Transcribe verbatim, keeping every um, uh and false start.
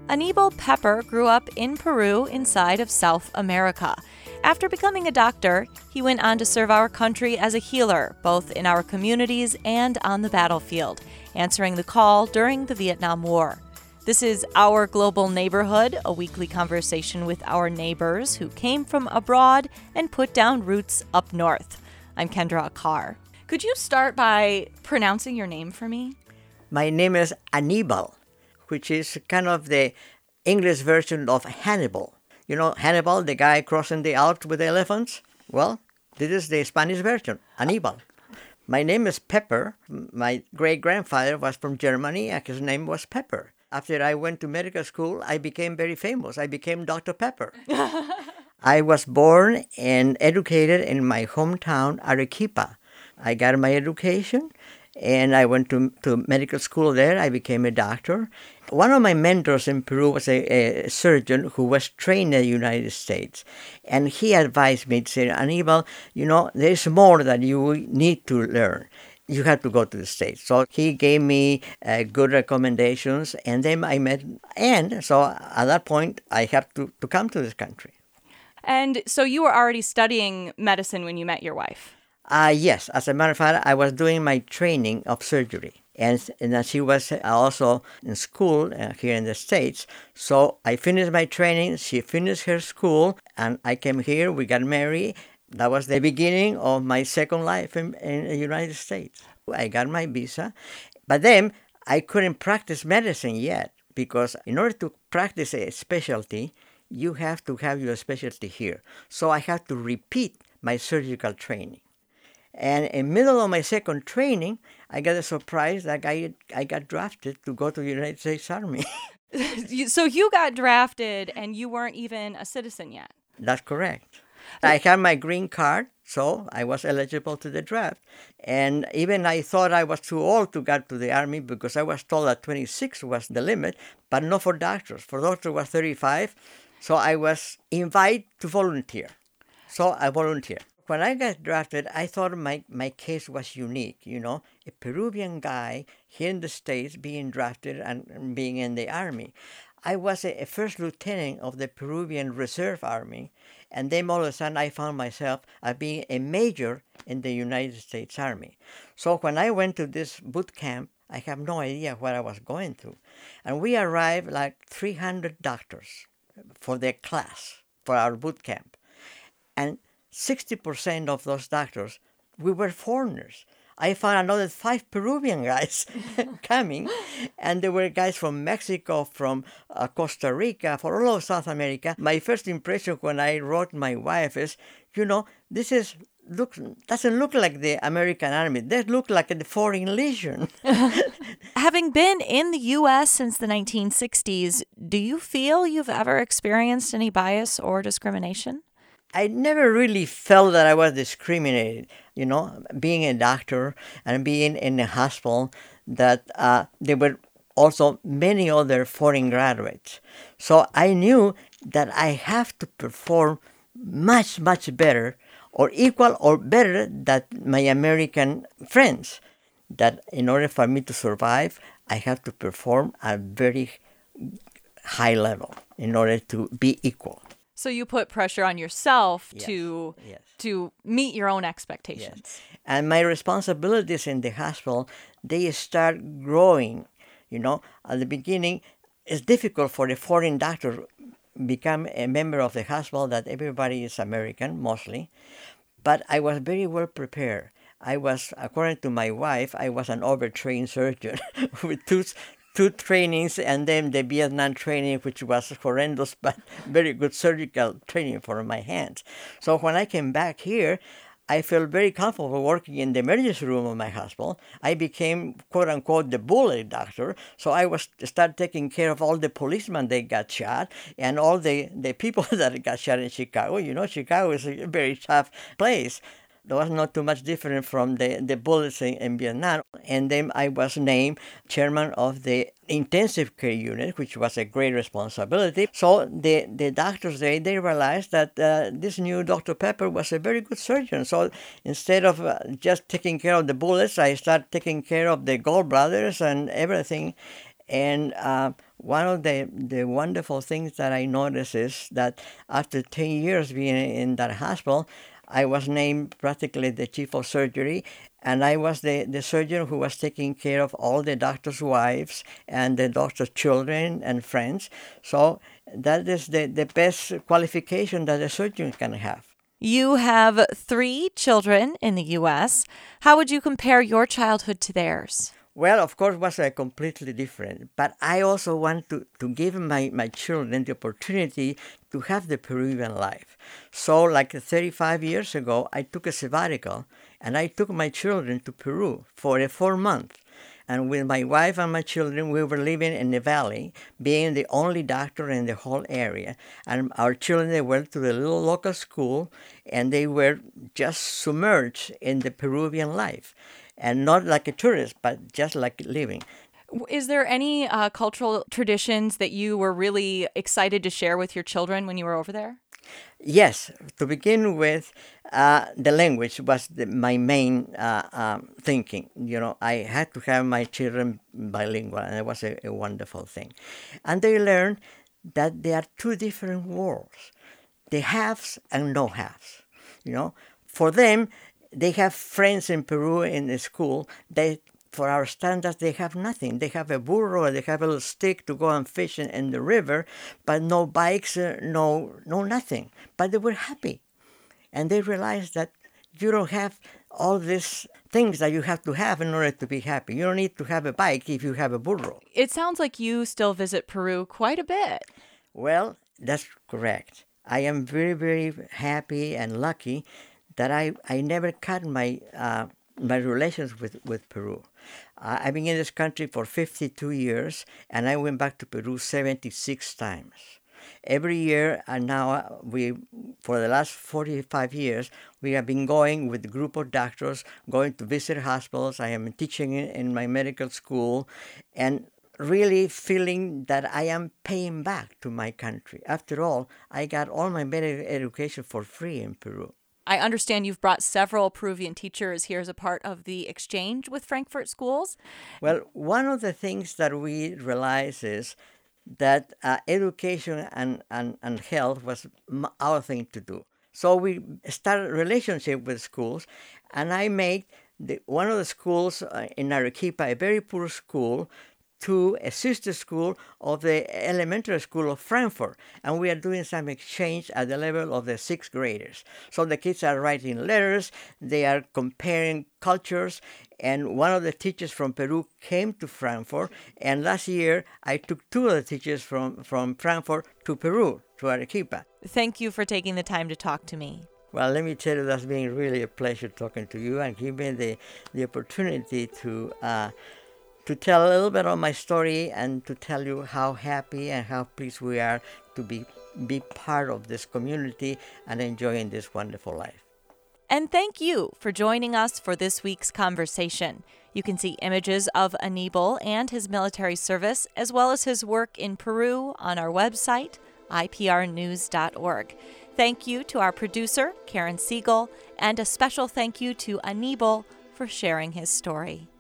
Aníbal Pepper grew up in Peru inside of South America. After becoming a doctor, he went on to serve our country as a healer, both in our communities and on the battlefield, answering the call during the Vietnam War. This is Our Global Neighborhood, a weekly conversation with our neighbors who came from abroad and put down roots up north. I'm Kendra Carr. Could you start by pronouncing your name for me? My name is Aníbal, which is kind of the English version of Hannibal. You know, Hannibal, the guy crossing the Alps with the elephants? Well, this is the Spanish version, Aníbal. My name is Pepper. My great-grandfather was from Germany, and his name was Pepper. After I went to medical school, I became very famous. I became Doctor Pepper. I was born and educated in my hometown, Arequipa. I got my education, and I went to, to medical school there. I became a doctor. One of my mentors in Peru was a, a surgeon who was trained in the United States. And he advised me to say, Aníbal, you know, there's more that you need to learn. You have to go to the States. So he gave me uh, good recommendations, and then I met, and so at that point, I have to, to come to this country. And so you were already studying medicine when you met your wife? Uh, yes. As a matter of fact, I was doing my training of surgery. And, and she was also in school uh, here in the States. So I finished my training, she finished her school, and I came here, we got married. That was the beginning of my second life in, in the United States. I got my visa, but then I couldn't practice medicine yet, because in order to practice a specialty, you have to have your specialty here. So I had to repeat my surgical training. And in the middle of my second training, I got a surprise that I, I got drafted to go to the United States Army. So you got drafted and you weren't even a citizen yet? That's correct. I had my green card, so I was eligible to the draft. And even I thought I was too old to get to the Army, because I was told that twenty-six was the limit, but not for doctors. For doctors was thirty-five, so I was invited to volunteer. So I volunteered. When I got drafted, I thought my, my case was unique, you know, a Peruvian guy here in the States being drafted and being in the Army. I was a, a first lieutenant of the Peruvian Reserve Army, and then all of a sudden I found myself as being a major in the United States Army. So when I went to this boot camp, I have no idea what I was going through. And we arrived like three hundred doctors for their class, for our boot camp. And sixty percent of those doctors, we were foreigners. I found another five Peruvian guys coming, and there were guys from Mexico, from uh, Costa Rica, for all of South America. My first impression when I wrote my wife is, you know, this is look doesn't look like the American Army. They look like the Foreign Legion. Having been in the U S since the nineteen sixties, do you feel you've ever experienced any bias or discrimination? I never really felt that I was discriminated, you know, being a doctor and being in a hospital, that uh, there were also many other foreign graduates. So I knew that I have to perform much, much better, or equal or better than my American friends. That in order for me to survive, I have to perform at a very high level in order to be equal. So you put pressure on yourself Yes, to yes. to meet your own expectations. Yes. And my responsibilities in the hospital, they start growing. You know, at the beginning, it's difficult for a foreign doctor to become a member of the hospital, that everybody is American, mostly. But I was very well prepared. I was, according to my wife, I was an overtrained surgeon with two two trainings, and then the Vietnam training, which was horrendous, but very good surgical training for my hands. So when I came back here, I felt very comfortable working in the emergency room of my hospital. I became, quote unquote, the bullet doctor. So I was start taking care of all the policemen that got shot and all the, the people that got shot in Chicago. You know, Chicago is a very tough place. There was not too much different from the, the bullets in, in Vietnam. And then I was named chairman of the intensive care unit, which was a great responsibility. So the, the doctors, they, they realized that uh, this new Doctor Pepper was a very good surgeon. So instead of uh, just taking care of the bullets, I started taking care of the gallbladders and everything. And uh, One of the, the wonderful things that I noticed is that after ten years being in that hospital, I was named practically the chief of surgery, and I was the, the surgeon who was taking care of all the doctors' wives and the doctors' children and friends. So that is the, the best qualification that a surgeon can have. You have three children in the U S. How would you compare your childhood to theirs? Well, of course, it was uh, completely different. But I also want to, to give my, my children the opportunity to have the Peruvian life. So like thirty-five years ago, I took a sabbatical and I took my children to Peru for a four month. And with my wife and my children, we were living in the valley, being the only doctor in the whole area. And our children, they went to the little local school and they were just submerged in the Peruvian life. And not like a tourist, but just like living. Is there any uh, cultural traditions that you were really excited to share with your children when you were over there? Yes. To begin with, uh, the language was the, my main uh, um, thinking. You know, I had to have my children bilingual, and it was a, a wonderful thing. And they learned that there are two different worlds, the haves and no-haves. You know, for them, they have friends in Peru in the school. They, for our standards, they have nothing. They have a burro, they have a little stick to go and fish in, in the river, but no bikes, uh, no, no nothing. But they were happy, and they realized that you don't have all these things that you have to have in order to be happy. You don't need to have a bike if you have a burro. It sounds like you still visit Peru quite a bit. Well, that's correct. I am very, very happy and lucky that I, I never cut my uh, my relations with, with Peru. Uh, I've been in this country for fifty-two years, and I went back to Peru seventy-six times. Every year, and now we, for the last forty-five years, we have been going with a group of doctors, going to visit hospitals. I am teaching in, in my medical school, and really feeling that I am paying back to my country. After all, I got all my medical education for free in Peru. I understand you've brought several Peruvian teachers here as a part of the exchange with Frankfurt Schools. Well, one of the things that we realize is that uh, education and, and, and health was our thing to do. So we started a relationship with schools, and I made the, one of the schools uh, in Arequipa, a very poor school, to a sister school of the elementary school of Frankfurt. And we are doing some exchange at the level of the sixth graders. So the kids are writing letters, they are comparing cultures, and one of the teachers from Peru came to Frankfurt, and last year I took two of the teachers from, from Frankfurt to Peru, to Arequipa. Thank you for taking the time to talk to me. Well, let me tell you, that's been really a pleasure talking to you and giving me the, the opportunity to uh, to tell a little bit of my story and to tell you how happy and how pleased we are to be, be part of this community and enjoying this wonderful life. And thank you for joining us for this week's conversation. You can see images of Anibal and his military service, as well as his work in Peru, on our website, I P R news dot org. Thank you to our producer, Karen Siegel, and a special thank you to Anibal for sharing his story.